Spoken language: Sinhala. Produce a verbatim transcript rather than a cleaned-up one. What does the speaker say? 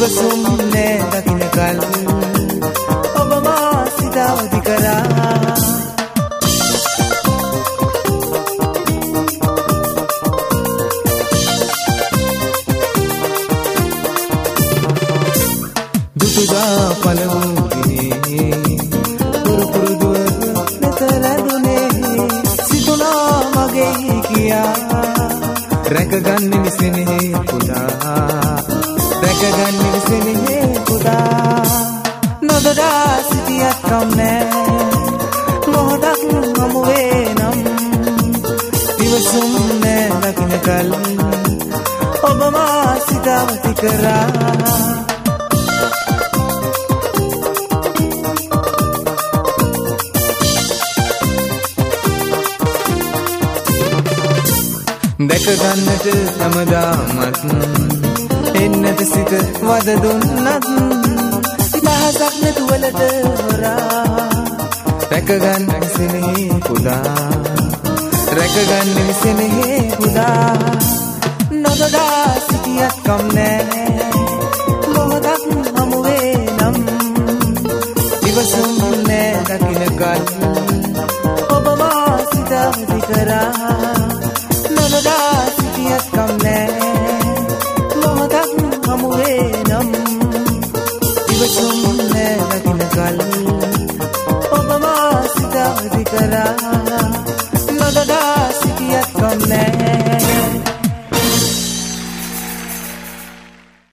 ඉවසුම් නෑ දකින්න කල් ඔබ මා සිත අවදි කරා දුටුදා පළමුවේ පුරු පුරුදුව නැතලදුනේ සිතුනා මගේ කියා රැකගන්න විසෙනෙහි පුදා රැකගන්න විසෙනෙහි පුදා නොදොඩා සිටියත් කම්නෑ මොහොතක් හමුවේ නම් ඉවසුම් නෑ දකින්න කල් ඔබ මා සිත අවදි කරා දැකගන්නට හැමදාමත් එන්නට සිත වද දුන්නත් දහසක් නැතුවලට හොරා රැකගන්න විසෙනෙහි පුදා රැකගන්න විසෙනෙහි පුදා නොදොඩා සිටියත් කම්නෑ මොහොතක් හමුවේ නම් ඉවසුම් නෑ දකින්න කල් ඔබ මා සිත අවදි කරා නොදොඩා සිටියත් කම්නෑ මොහොතක් හමුවේ නම් ඉවසුම් නෑ දකින්න කල් ඔබ මා සිත අවදි කරා